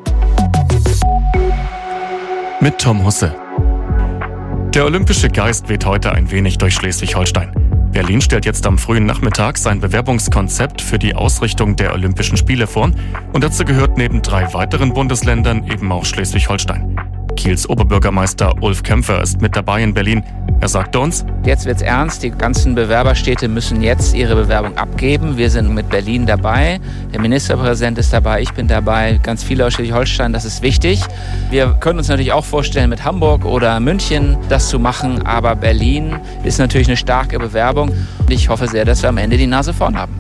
Mit Tom Husse. Der olympische Geist weht heute ein wenig durch Schleswig-Holstein. Berlin stellt jetzt am frühen Nachmittag sein Bewerbungskonzept für die Ausrichtung der Olympischen Spiele vor. Und dazu gehört neben drei weiteren Bundesländern eben auch Schleswig-Holstein. Kiels Oberbürgermeister Ulf Kämpfer ist mit dabei in Berlin. Er sagte uns: Jetzt wird's ernst. Die ganzen Bewerberstädte müssen jetzt ihre Bewerbung abgeben. Wir sind mit Berlin dabei. Der Ministerpräsident ist dabei. Ich bin dabei. Ganz viele aus Schleswig-Holstein. Das ist wichtig. Wir können uns natürlich auch vorstellen, mit Hamburg oder München das zu machen. Aber Berlin ist natürlich eine starke Bewerbung. Ich hoffe sehr, dass wir am Ende die Nase vorn haben.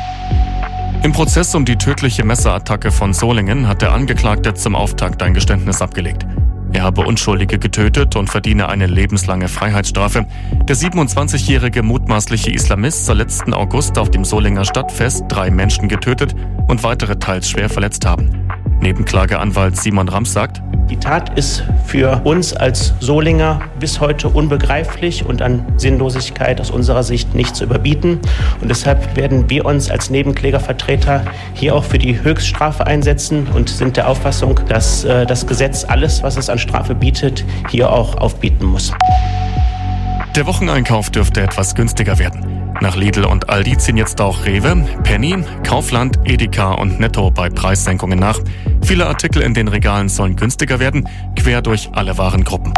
Im Prozess um die tödliche Messerattacke von Solingen hat der Angeklagte zum Auftakt ein Geständnis abgelegt. Er habe Unschuldige getötet und verdiene eine lebenslange Freiheitsstrafe. Der siebenundzwanzigjährige mutmaßliche Islamist soll letzten August auf dem Solinger Stadtfest drei Menschen getötet und weitere teils schwer verletzt haben. Nebenklageanwalt Simon Rams sagt: Die Tat ist für uns als Solinger bis heute unbegreiflich und an Sinnlosigkeit aus unserer Sicht nicht zu überbieten. Und deshalb werden wir uns als Nebenklägervertreter hier auch für die Höchststrafe einsetzen und sind der Auffassung, dass äh, das Gesetz alles, was es an Strafe bietet, hier auch aufbieten muss. Der Wocheneinkauf dürfte etwas günstiger werden. Nach Lidl und Aldi ziehen jetzt auch Rewe, Penny, Kaufland, Edeka und Netto bei Preissenkungen nach. Viele Artikel in den Regalen sollen günstiger werden, quer durch alle Warengruppen.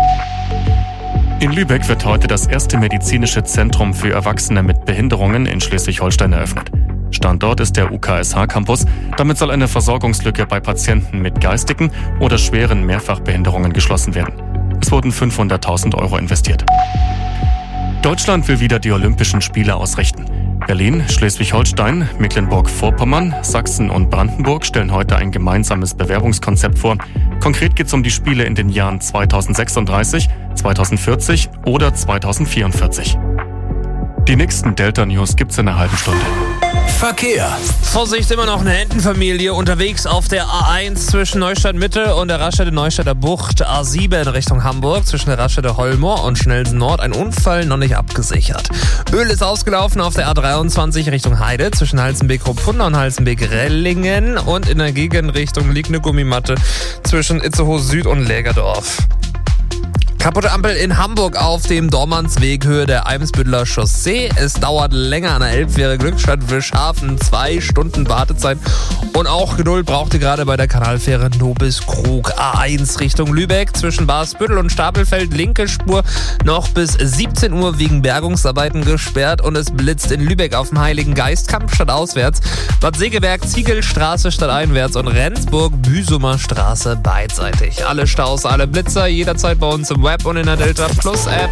In Lübeck wird heute das erste medizinische Zentrum für Erwachsene mit Behinderungen in Schleswig-Holstein eröffnet. Standort ist der U K S H-Campus. Damit soll eine Versorgungslücke bei Patienten mit geistigen oder schweren Mehrfachbehinderungen geschlossen werden. Es wurden fünfhunderttausend Euro investiert. Deutschland will wieder die Olympischen Spiele ausrichten. Berlin, Schleswig-Holstein, Mecklenburg-Vorpommern, Sachsen und Brandenburg stellen heute ein gemeinsames Bewerbungskonzept vor. Konkret geht es um die Spiele in den Jahren zweitausendsechsunddreißig, zweitausendvierzig oder zweitausendvierundvierzig. Die nächsten Delta News gibt's in einer halben Stunde. Verkehr. Vorsicht, immer noch eine Entenfamilie unterwegs auf der A eins zwischen Neustadt Mitte und der Raststätte Neustädter Bucht. A sieben Richtung Hamburg zwischen der Raststätte Holmoor und Schnelsen Nord. Ein Unfall noch nicht abgesichert. Öl ist ausgelaufen auf der A dreiundzwanzig Richtung Heide zwischen Halzenbeek-Ruppunda und Halzenbeek-Rellingen. Und in der Gegenrichtung liegt eine Gummimatte zwischen Itzehoe Süd und Lägerdorf. Kaputte Ampel in Hamburg auf dem Dormansweg Höhe der Eimsbütteler Chaussee. Es dauert länger an der Elbfähre Glückstadt Wischhafen. Zwei Stunden Wartezeit. Und auch Geduld brauchte gerade bei der Kanalfähre Nobiskrug. A eins Richtung Lübeck zwischen Barsbüttel und Stapelfeld. Linke Spur noch bis siebzehn Uhr wegen Bergungsarbeiten gesperrt. Und es blitzt in Lübeck auf dem Heiligen Geist Kampfstadt auswärts. Bad Segeberg Ziegelstraße stadteinwärts und Rendsburg Büsumer Straße beidseitig. Alle Staus, alle Blitzer jederzeit bei uns im Web und in der Delta Plus App.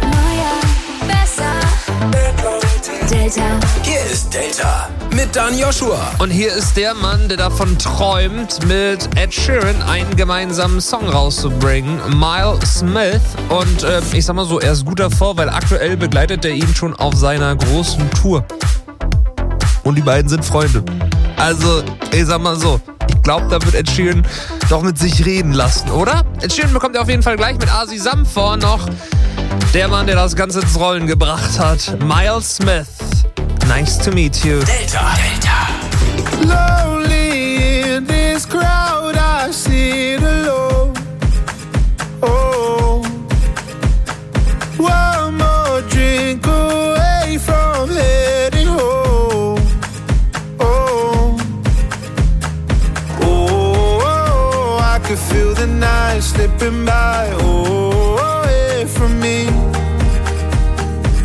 Delta. Hier ist Delta mit Dan Joshua. Und hier ist der Mann, der davon träumt, mit Ed Sheeran einen gemeinsamen Song rauszubringen. Miles Smith. Und äh, ich sag mal so, er ist gut davor, weil aktuell begleitet er ihn schon auf seiner großen Tour. Und die beiden sind Freunde. Also, ich sag mal so, ich glaube, da wird Ed Sheeran doch mit sich reden lassen, oder? Ed Sheeran bekommt er auf jeden Fall gleich mit Asi Sam vor noch. Der Mann, der das Ganze ins Rollen gebracht hat. Miles Smith. Nice to meet you. Delta. Delta. Lonely in this crowd, I sit alone. Oh,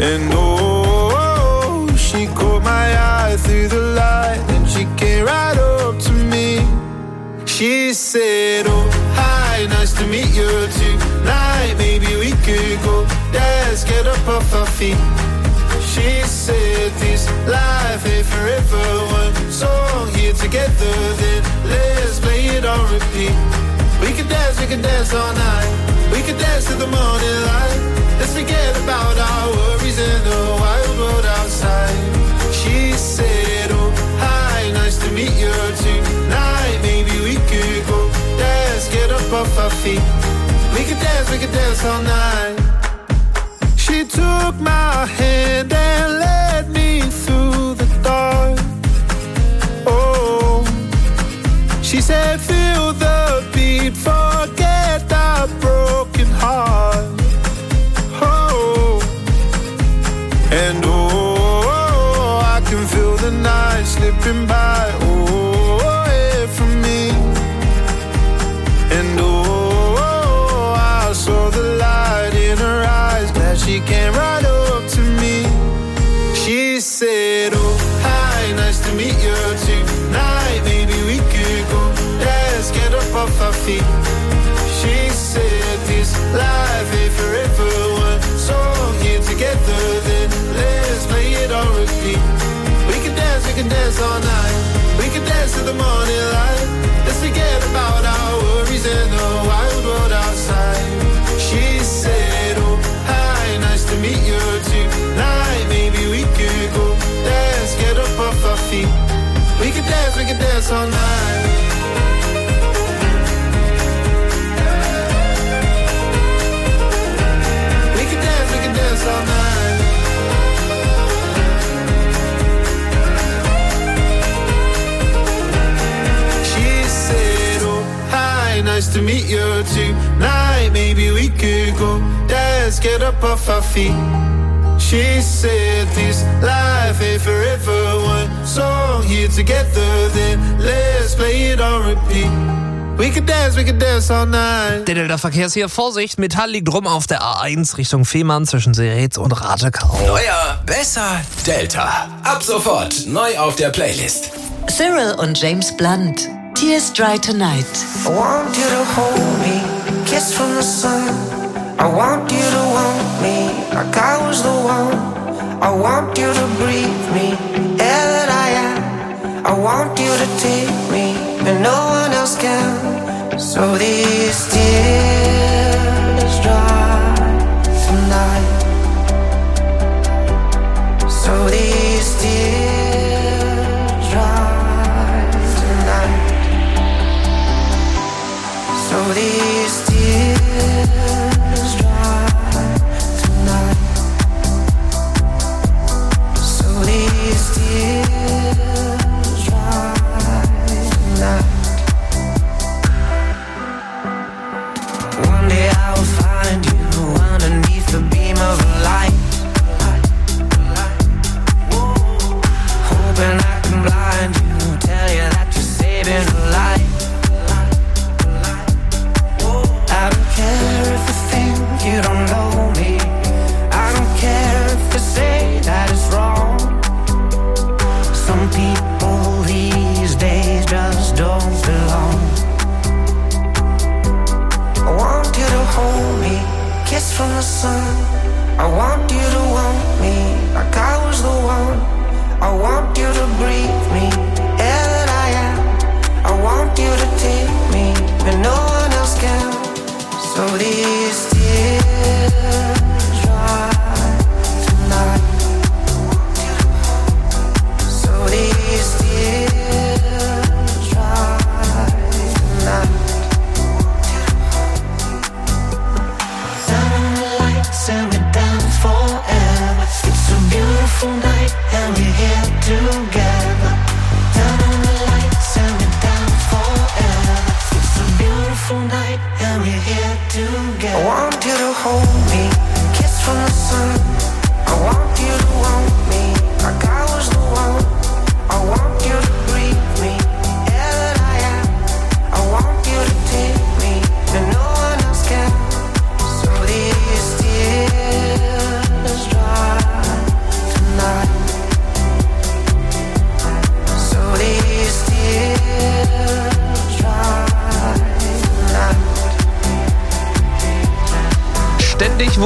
And oh, she caught my eye through the light, and she came right up to me. She said, oh, hi, nice to meet you tonight. Maybe we could go dance, get up off our feet. She said, this life ain't forever. One song here together, then let's play it on repeat. We could dance, we could dance all night. We could dance to the morning light. Let's forget about our worries in the wild world outside. She said, oh, hi, nice to meet you tonight. Maybe we could go dance, get up off our feet. We could dance, we could dance all night. She took my hand and led me through the dark. Oh, she said, feel the beat, forget the broken heart. Oh, and oh, I can feel the night slipping by. Oh, away from me. And oh, I saw the light in her eyes. Glad she came right up to me. She said, oh, hi, nice to meet you tonight. Maybe we could go dance, get up off our feet. She said, this life ain't forever. One song here together, then let's play it on repeat. We can dance, we can dance all night. We can dance to the morning light. Let's forget about our worries in the wild world outside. She said, oh, hi, nice to meet you tonight. Maybe we could go dance, get up off our feet. We can dance, we can dance all night. We can dance, we can dance all night. She said, oh, hi, nice to meet you tonight. Maybe we could go dance, get up off our feet. She said, this life ain't forever. One song here together, then let's play it on repeat. We can dance, we can dance all night. Der Delta-Verkehr ist hier. Vorsicht, Metall liegt rum auf der A eins Richtung Fehmarn zwischen Seretz und Ratekau. Neuer, besser, Delta. Ab sofort neu auf der Playlist. Cyril und James Blunt. Tears Dry Tonight. I want you to hold me, kiss from the sun. I want you to want me like I was the one. I want you to breathe me, air that I am. I want you to take me and no one else can. So these tears dry tonight. So these tears dry tonight. So these tears dry tonight. So these tears dry tonight.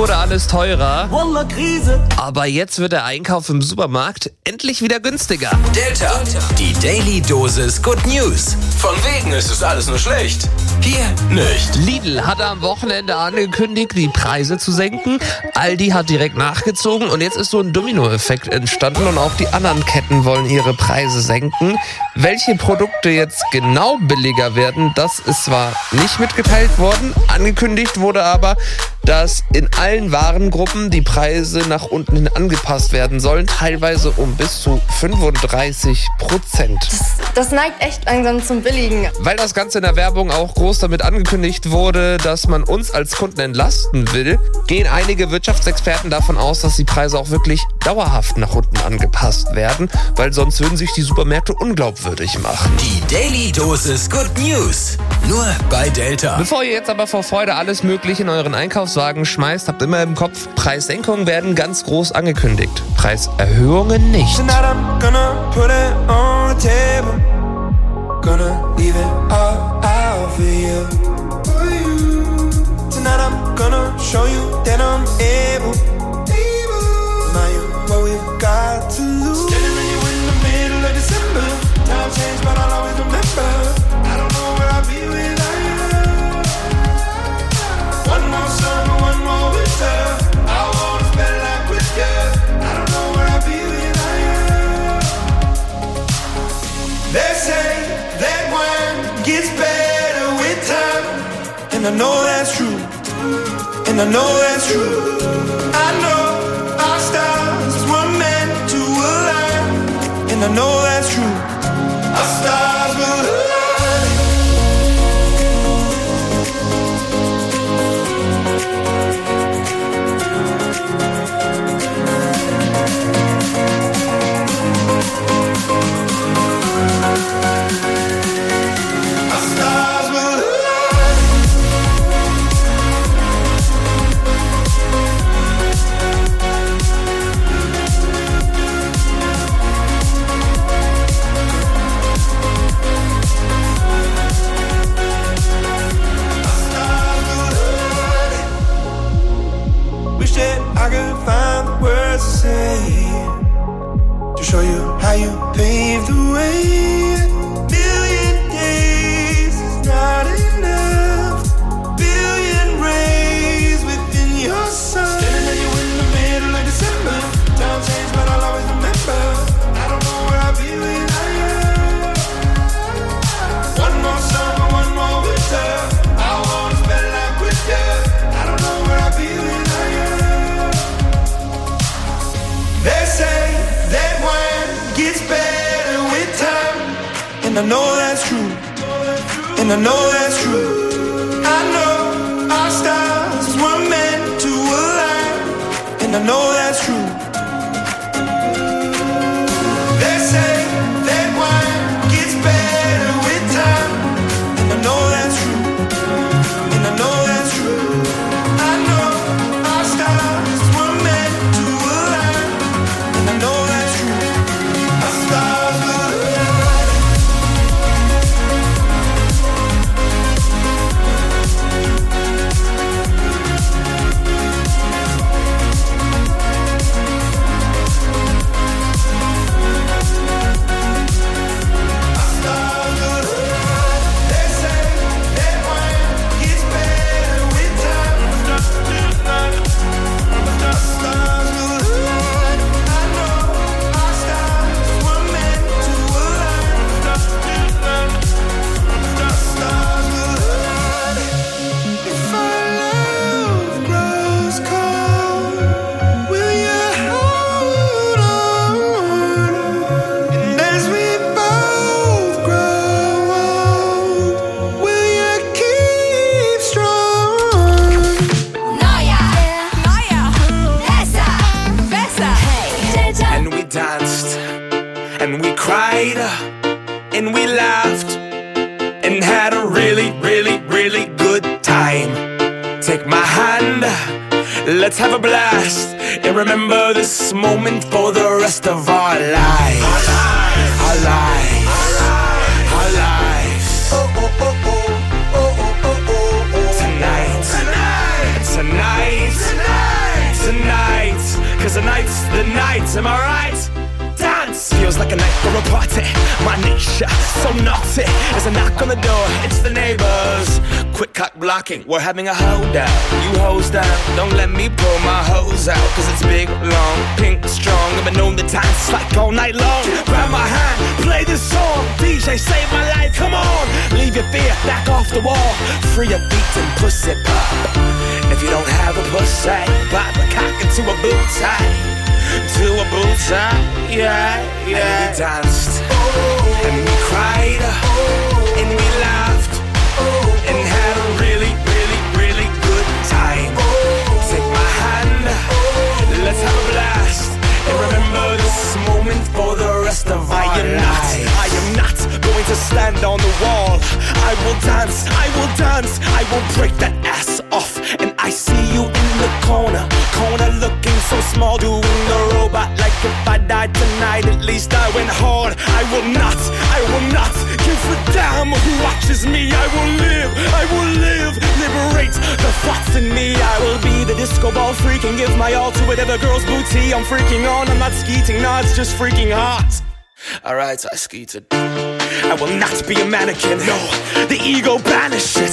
wurde alles teurer. Wallah, Krise. Aber jetzt wird der Einkauf im Supermarkt endlich wieder günstiger. Delta, die Daily Dosis Good News. Von wegen ist es alles nur schlecht. Hier nicht. Lidl hatte am Wochenende angekündigt, die Preise zu senken. Aldi hat direkt nachgezogen und jetzt ist so ein Dominoeffekt entstanden und auch die anderen Ketten wollen ihre Preise senken. Welche Produkte jetzt genau billiger werden, das ist zwar nicht mitgeteilt worden, angekündigt wurde aber, dass in allen Warengruppen die Preise nach unten hin angepasst werden sollen, teilweise um bis zu fünfunddreißig Prozent. Das, das neigt echt langsam zum Billigen. Weil das Ganze in der Werbung auch groß damit angekündigt wurde, dass man uns als Kunden entlasten will, gehen einige Wirtschaftsexperten davon aus, dass die Preise auch wirklich dauerhaft nach unten angepasst werden, weil sonst würden sich die Supermärkte unglaubwürdig machen. Die Daily Dosis Good News. Nur bei Delta. Bevor ihr jetzt aber vor Freude alles Mögliche in euren Einkaufswagen schmeißt, habt immer im Kopf, Preissenkungen werden ganz groß angekündigt. Preiserhöhungen nicht. Tonight I'm gonna put it on the table. Gonna leave it all out for you. Tonight I'm gonna show you that I'm able. Now you what we've got to lose. Standing with you in the middle of December. Time changed, but I'll always remember. I don't know where I'll be without you. One more summer, one more winter. I wanna spend life with you. I don't know where I'll be without you. They say that wine gets better with time, and I know that's true. And I know that's true. I know our stars were meant to align, and I know that's true. Our stars will align. I could find the words to say to show you how you paved the way. Million days is not enough. Billion rays within your sun. Standing at you in the middle of December. Time changed, but I'll always remember. I don't know where I'll be without you. One more summer, one more winter. I wanna spend life with you. I don't know where I'll be without you. They say that wine gets better with time, and I know that's true, and I know that's true. I know our stars were meant to align, and I know that's true. They say that wine gets better with time, and I know that's true, and I know that's true. I know our stars were meant to align, and I know that's true. Our stars will align. And we cried, and we laughed, and had a really, really, really good time. Take my hand, let's have a blast, and remember this moment for the rest of our lives. Our lives, our lives. Oh, oh, oh, oh, oh, oh, oh, oh. Tonight, tonight, tonight, tonight. tonight, cause the night's the night, am I right? Dance feels like a night for a party. My niche, so naughty. There's a knock on the door, it's the neighbors. Quick cock blocking, we're having a holdout. You hose down, don't let me pull my hose out. Cause it's big, long, pink, strong. I've been known to dance like all night long. Grab my hand, play this song. D J, save my life, come on. Leave your fear back off the wall. Free your beat and pussy pop. If you don't have a pussy, pop a cock into a boot tie. To a boot tie, yeah, yeah. And we danced, oh, and we cried, oh, and we laughed, oh, and had a really, really, really good time. Oh, take my hand, oh, let's have a blast, and remember this moment for the rest of our lives. I am not, I am not going to stand on the wall. I will dance, I will dance, I will break that ass off. And I see you in the corner, corner looking so small, doing the robot like if I died tonight, at least I went hard. I will not, I will not give a damn who watches me. I will live, I will live, liberate the thoughts in me. I will be the disco ball freak and give my all to whatever girl's booty I'm freaking on. I'm not skeeting, no, it's just freaking hot. Alright, I skeeted. I will not be a mannequin, no, the ego banishes.